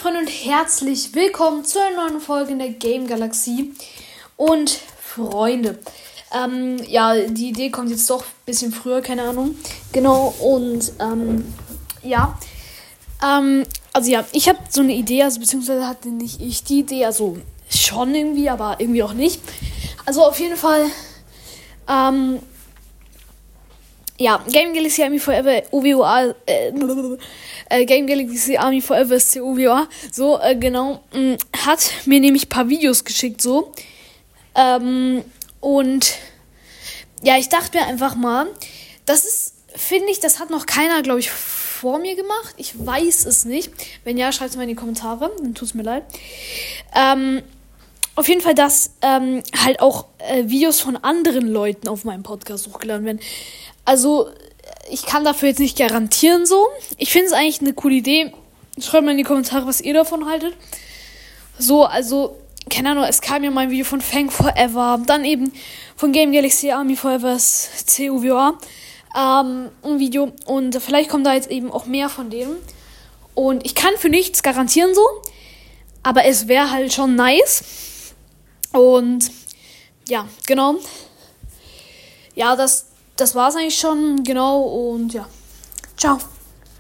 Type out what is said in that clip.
Freunde und herzlich willkommen zu einer neuen Folge in der Game Galaxie. Und Freunde, die Idee kommt jetzt doch ein bisschen früher, keine Ahnung. Genau, und ich habe so eine Idee, beziehungsweise hatte nicht ich die Idee, also schon irgendwie, aber irgendwie auch nicht. Also auf jeden Fall, Game Galaxy Army Forever OWOA, Game Galaxy Army Forever ist COWA, so, hat mir nämlich ein paar Videos geschickt, so, und, ja, ich dachte mir einfach mal, das hat noch keiner, glaube ich, vor mir gemacht, ich weiß es nicht, wenn ja, schreibt es mal in die Kommentare, dann tut es mir leid, auf jeden Fall, dass, halt auch, Videos von anderen Leuten auf meinem Podcast hochgeladen werden. Also, ich kann dafür jetzt nicht garantieren, so. Ich finde es eigentlich eine coole Idee. Schreibt mal in die Kommentare, was ihr davon haltet. So, also, keine Ahnung, es kam ja mal ein Video von Fang Forever, dann eben von Game Galaxy Army Forever COWA, ein Video. Und vielleicht kommt da jetzt eben auch mehr von denen. Und ich kann für nichts garantieren, so. Aber es wäre halt schon nice. Und, ja, genau. Ja, das war's eigentlich schon, genau, und ja. Ciao.